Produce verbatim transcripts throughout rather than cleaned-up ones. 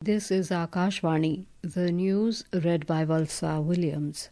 This is Akashvani, the news read by Valsa Williams.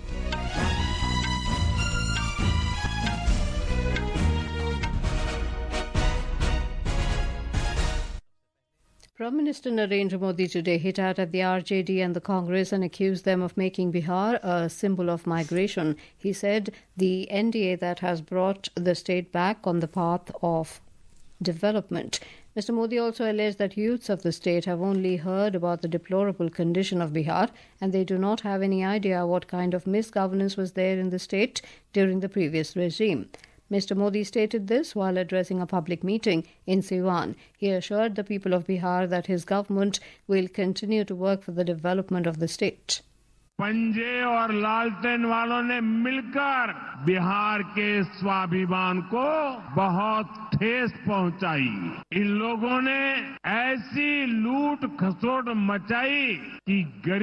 Prime Minister Narendra Modi today hit out at the R J D and the Congress and accused them of making Bihar a symbol of migration. He said the N D A that has brought the state back on the path of development. Mister Modi also alleged that youths of the state have only heard about the deplorable condition of Bihar and they do not have any idea what kind of misgovernance was there in the state during the previous regime. Mister Modi stated this while addressing a public meeting in Siwan. He assured the people of Bihar that his government will continue to work for the development of the state. पंजे और लालटेन वालों ने मिलकर बिहार के स्वाभिमान को बहुत ठेस पहुंचाई। इन लोगों ने ऐसी लूट खसोट मचाई कि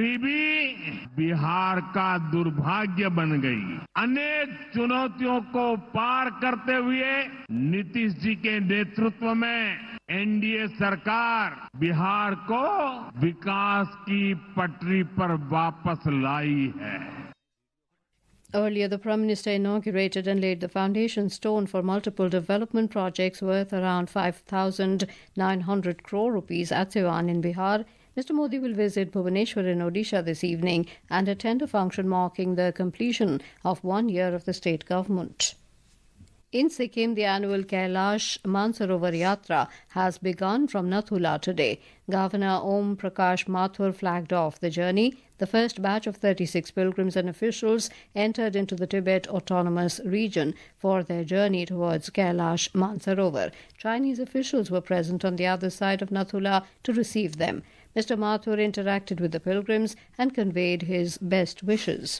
गरीबी बिहार का दुर्भाग्य बन गई। अनेक चुनौतियों को पार करते हुए नीतीश जी के नेतृत्व में एन डी ए सरकार बिहार को विकास की पटरी पर वापस लाई है। Earlier, the Prime Minister inaugurated and laid the foundation stone for multiple development projects worth around five thousand nine hundred crore rupees at Siwan in Bihar. Mister Modi will visit Bhubaneswar in Odisha this evening and attend a function marking the completion of one year of the state government. In Sikkim, the annual Kailash Mansarovar Yatra has begun from Nathula today. Governor Om Prakash Mathur flagged off the journey. The first batch of thirty-six pilgrims and officials entered into the Tibet Autonomous Region for their journey towards Kailash Mansarovar. Chinese officials were present on the other side of Nathula to receive them. Mister Mathur interacted with the pilgrims and conveyed his best wishes.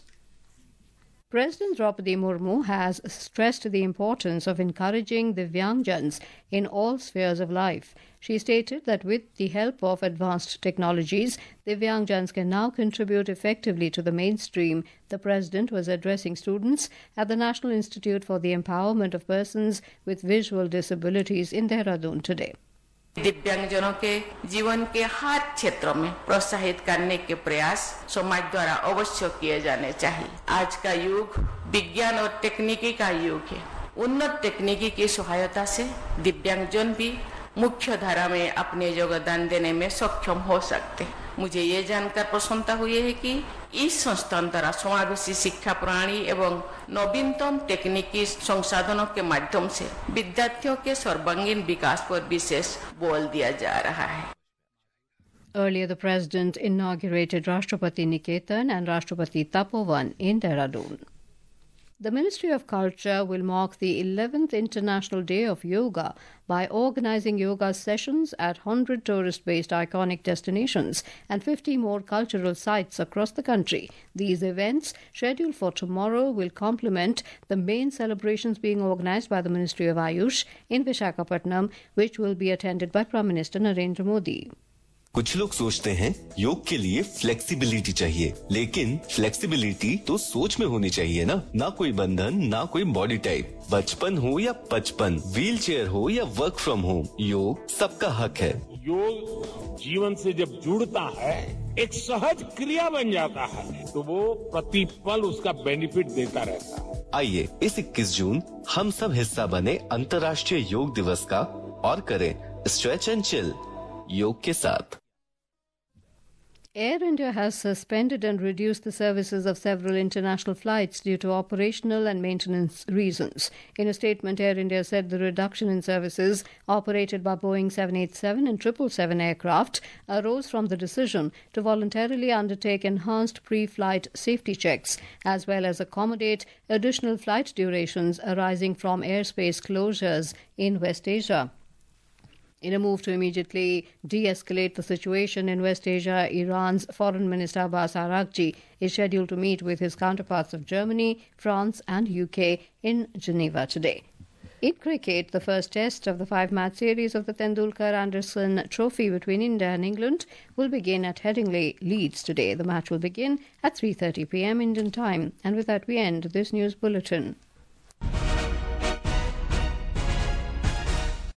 President Draupadi Murmu has stressed the importance of encouraging Divyangjans in all spheres of life. She stated that with the help of advanced technologies, Divyangjans can now contribute effectively to the mainstream. The President was addressing students at the National Institute for the Empowerment of Persons with Visual Disabilities in Dehradun today. दिव्यांगजनों के जीवन के हर क्षेत्र में प्रोत्साहित करने के प्रयास समाज द्वारा अवश्य किए जाने चाहिए। आज का युग विज्ञान और तकनीकी का युग है। उन्नत तकनीकी की सहायता से दिव्यांगजन भी मुख्य धारा में अपने योगदान देने में सक्षम हो सकते हैं। मुझे ये जानकर प्रसन्नता हुई है कि इस संस्थान द्वारा समावेशी शिक्षा प्रणाली एवं नवीनतम तकनीकी संसाधनों के माध्यम से विद्यार्थियों के सर्वांगीण विकास पर विशेष बल दिया जा रहा है। Earlier, the President inaugurated Rashtrapati Niketan and Rashtrapati Tapovan in Dehradun. The Ministry of Culture will mark the eleventh International Day of Yoga by organizing yoga sessions at one hundred tourist-based iconic destinations and fifty more cultural sites across the country. These events, scheduled for tomorrow, will complement the main celebrations being organized by the Ministry of Ayush in Visakhapatnam, which will be attended by Prime Minister Narendra Modi. कुछ लोग सोचते हैं योग के लिए flexibility चाहिए, लेकिन flexibility तो सोच में होनी चाहिए ना। ना कोई बंधन, ना कोई बॉडी टाइप, बचपन हो या पचपन, व्हील चेयर हो या वर्क फ्रॉम होम, योग सबका हक है। योग जीवन से जब जुड़ता है, एक सहज क्रिया बन जाता है, तो वो प्रतिपल उसका बेनिफिट देता रहता है। आइए इस इक्कीस जून हम सब हिस्सा बने अंतर्राष्ट्रीय योग दिवस का और करें स्ट्रेच एंड चिल योग के साथ। Air India has suspended and reduced the services of several international flights due to operational and maintenance reasons. In a statement, Air India said the reduction in services operated by Boeing seven eighty-seven and triple seven aircraft arose from the decision to voluntarily undertake enhanced pre-flight safety checks, as well as accommodate additional flight durations arising from airspace closures in West Asia. In a move to immediately de-escalate the situation in West Asia, Iran's Foreign Minister Abbas Araghchi is scheduled to meet with his counterparts of Germany, France and U K in Geneva today. In cricket, the first test of the five-match series of the Tendulkar-Anderson Trophy between India and England will begin at Headingley, Leeds today. The match will begin at three thirty p m Indian time. And with that, we end this news bulletin.